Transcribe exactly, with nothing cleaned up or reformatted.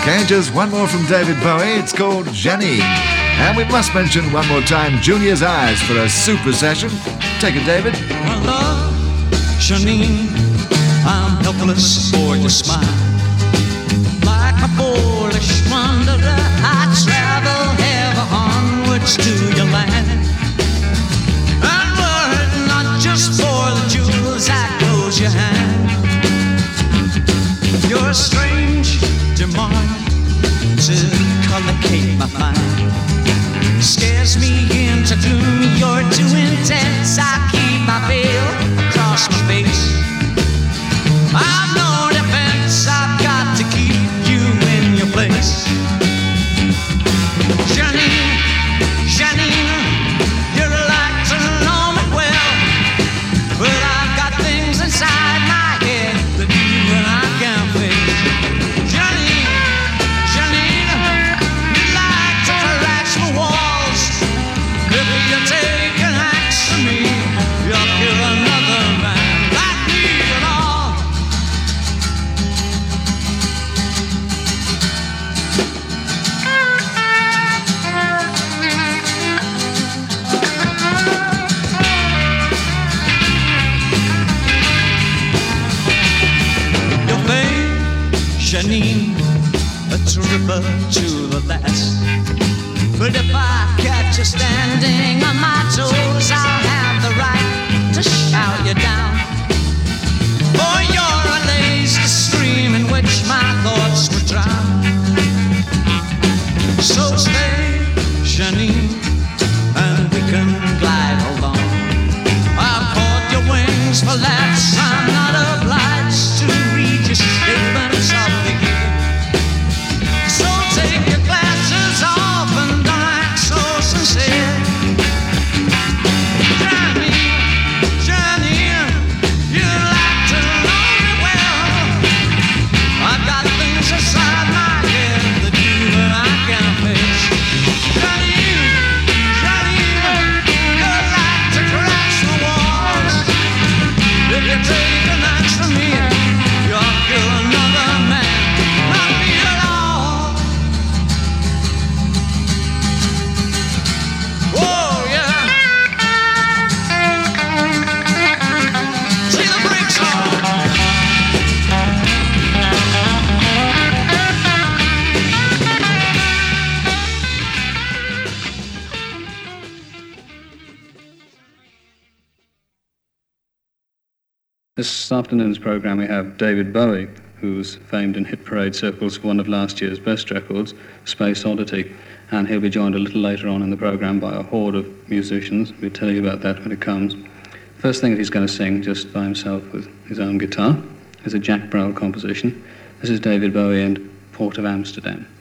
Okay, just one more from David Bowie. It's called Janine. And we must mention one more time Junior's Eyes for a super session. Take it, David. My love, Janine, I'm helpless for your smile. Like a foolish wanderer, I travel ever onwards to your land. And were it not just for the jewels that close your hand, you're a strange demand to collocate my mind. Scares me into gloom, you're too intense. I keep my veil across my face. I've no defense, I've got to keep you in your place. Janine, Janine, you're like to know me well, but I've got things inside my head that you and I can't face. Janine, Janine, you like to collapse my walls. If you take an axe from me, you'll kill another man like me and all. Your fame, Janine, a trooper to the last. But if I catch you standing on my toes, I'll have the right to shout you down. For you're a lazy stream in which my thoughts would drown. So stay, Janine, and we can glide along. I've caught your wings for laughs, I'm not obliged to read your statements of the year. So take your glasses off and don't act so sincere. Janine, Janine, you like to know me well. I've got things inside my head that you and I can't face. Janine, Janine, you like to crash the walls. If you take an axe from me, you'll kill another man, not me at all. Whoa, yeah. See the brakes on. This afternoon's programme we have David Bowie, who's famed in hit parade circles for one of last year's best records, Space Oddity, and he'll be joined a little later on in the programme by a horde of musicians. We'll tell you about that when it comes. First thing that he's going to sing just by himself with his own guitar is a Jack Brel composition. This is David Bowie and Port of Amsterdam.